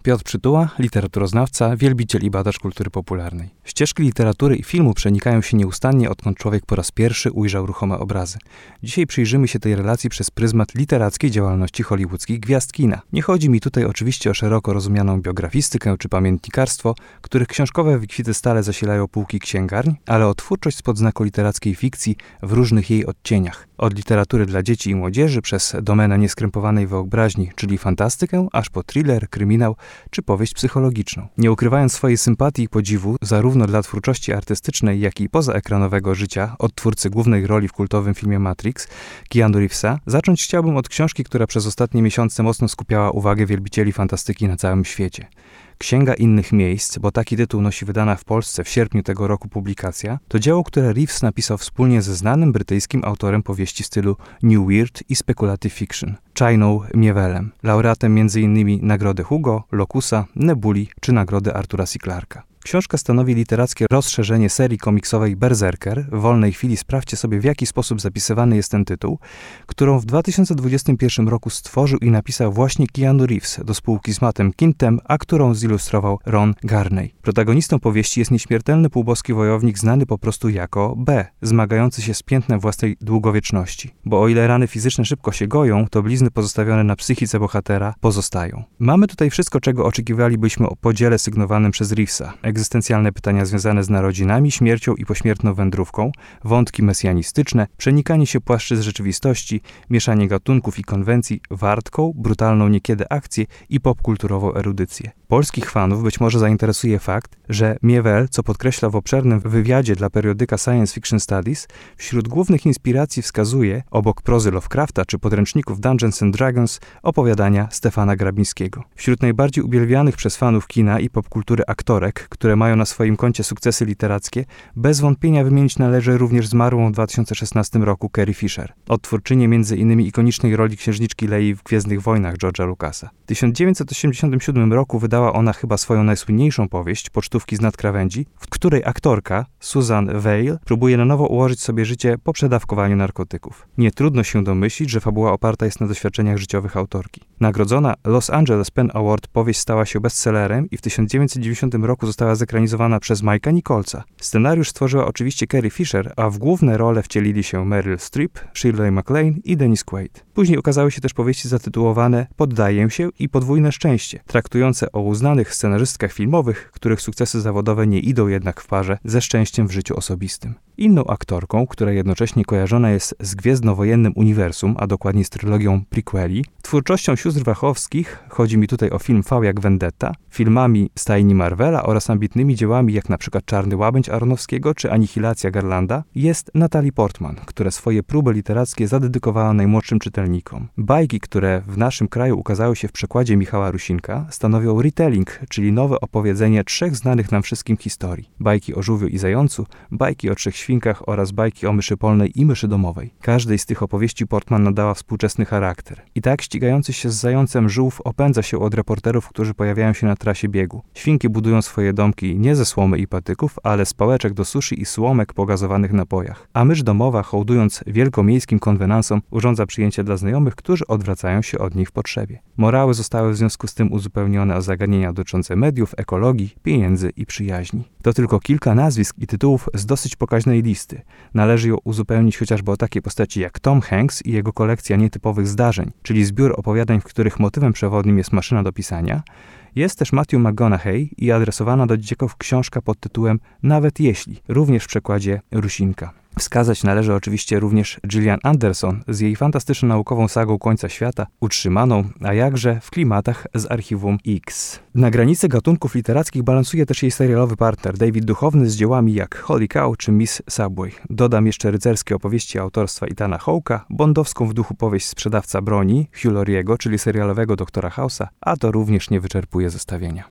Piotr Przytuła, literaturoznawca, wielbiciel i badacz kultury popularnej. Ścieżki literatury i filmu przenikają się nieustannie, odkąd człowiek po raz pierwszy ujrzał ruchome obrazy. Dzisiaj przyjrzymy się tej relacji przez pryzmat literackiej działalności hollywoodzkich gwiazd kina. Nie chodzi mi tutaj oczywiście o szeroko rozumianą biografistykę czy pamiętnikarstwo, których książkowe wykwity stale zasilają półki księgarni, ale o twórczość spod znaku literackiej fikcji w różnych jej odcieniach. Od literatury dla dzieci i młodzieży przez domenę nieskrępowanej wyobraźni, czyli fantastykę, aż po thriller, kryminał czy powieść psychologiczną. Nie ukrywając swojej sympatii i podziwu zarówno dla twórczości artystycznej, jak i pozaekranowego życia od twórcy głównej roli w kultowym filmie Matrix, Keanu Reevesa, zacząć chciałbym od książki, która przez ostatnie miesiące mocno skupiała uwagę wielbicieli fantastyki na całym świecie. Księga innych miejsc, bo taki tytuł nosi wydana w Polsce w sierpniu tego roku publikacja, to dzieło, które Reeves napisał wspólnie ze znanym brytyjskim autorem powieści stylu New Weird i Speculative Fiction, Chiną Miewellem, laureatem m.in. Nagrody Hugo, Locusa, Nebuli czy Nagrody Artura C. Clarka. Książka stanowi literackie rozszerzenie serii komiksowej Berserker. W wolnej chwili sprawdźcie sobie, w jaki sposób zapisywany jest ten tytuł, którą w 2021 roku stworzył i napisał właśnie Keanu Reeves do spółki z Mattem Kintem, a którą zilustrował Ron Garney. Protagonistą powieści jest nieśmiertelny półboski wojownik znany po prostu jako B, zmagający się z piętnem własnej długowieczności. Bo o ile rany fizyczne szybko się goją, to blizny pozostawione na psychice bohatera pozostają. Mamy tutaj wszystko, czego oczekiwalibyśmy o podziele sygnowanym przez Reevesa. Egzystencjalne pytania związane z narodzinami, śmiercią i pośmiertną wędrówką, wątki mesjanistyczne, przenikanie się płaszczyzn rzeczywistości, mieszanie gatunków i konwencji, wartką, brutalną niekiedy akcję i popkulturową erudycję. Polskich fanów być może zainteresuje fakt, że Miewell, co podkreśla w obszernym wywiadzie dla periodyka Science Fiction Studies, wśród głównych inspiracji wskazuje, obok prozy Lovecrafta czy podręczników Dungeons and Dragons, opowiadania Stefana Grabińskiego. Wśród najbardziej uwielbianych przez fanów kina i popkultury aktorek, które mają na swoim koncie sukcesy literackie, bez wątpienia wymienić należy również zmarłą w 2016 roku Carrie Fisher, odtwórczynię m.in. ikonicznej roli księżniczki Lei w Gwiezdnych Wojnach George'a Lucasa. W 1987 roku wydała ona chyba swoją najsłynniejszą powieść, Pocztówki z nad krawędzi, w której aktorka Susan Vale próbuje na nowo ułożyć sobie życie po przedawkowaniu narkotyków. Nie trudno się domyślić, że fabuła oparta jest na doświadczeniach życiowych autorki. Nagrodzona Los Angeles Pen Award powieść stała się bestsellerem i w 1990 roku została zekranizowana przez Mike'a Nicholsa. Scenariusz stworzyła oczywiście Carrie Fisher, a w główne role wcielili się Meryl Streep, Shirley MacLaine i Dennis Quaid. Później ukazały się też powieści zatytułowane Poddaję się i Podwójne szczęście, traktujące o uznanych scenarzystkach filmowych, których sukcesy zawodowe nie idą jednak w parze ze szczęściem w życiu osobistym. Inną aktorką, która jednocześnie kojarzona jest z gwiezdnowojennym uniwersum, a dokładnie z trylogią prequeli, twórczością sióstr Wachowskich, chodzi mi tutaj o film V jak Vendetta, filmami stajni Marvela oraz ambitnymi dziełami jak np. Czarny Łabędź Aronofskiego czy Anihilacja Garlanda, jest Natalie Portman, która swoje próby literackie zadedykowała najmłodszym czytelnikom. Bajki, które w naszym kraju ukazały się w przekładzie Michała Rusinka, stanowią retelling, czyli nowe opowiedzenie trzech znanych nam wszystkim historii. Bajki o żółwiu i zającu, bajki o trzech świnkach oraz bajki o myszy polnej i myszy domowej. Każdej z tych opowieści Portman nadała współczesny charakter. I tak ścigający się z zającem żółw opędza się od reporterów, którzy pojawiają się na trasie biegu. Świnki budują swoje domki nie ze słomy i patyków, ale z pałeczek do sushi i słomek po gazowanych napojach. A mysz domowa, hołdując wielkomiejskim konwenansom, urządza przyjęcie dla znajomych, którzy odwracają się od niej w potrzebie. Morały zostały w związku z tym uzupełnione o zagadnienia dotyczące mediów, ekologii, pieniędzy i przyjaźni. To tylko kilka nazwisk i tytułów z dosyć pokaźnej listy. Należy ją uzupełnić chociażby o takie postaci jak Tom Hanks i jego kolekcja nietypowych zdarzeń, czyli zbiór opowiadań, w których motywem przewodnim jest maszyna do pisania. Jest też Matthew McConaughey i adresowana do dzieciaków książka pod tytułem Nawet jeśli, również w przekładzie Rusinka. Wskazać należy oczywiście również Gillian Anderson z jej fantastyczno-naukową sagą Końca Świata, utrzymaną, a jakże w klimatach z Archiwum X. Na granicy gatunków literackich balansuje też jej serialowy partner David Duchovny z dziełami jak Holy Cow czy Miss Subway. Dodam jeszcze rycerskie opowieści autorstwa Ethana Hawke'a, bondowską w duchu powieść Sprzedawca broni Hugh Lauriego, czyli serialowego doktora House'a, a to również nie wyczerpuje zestawienia.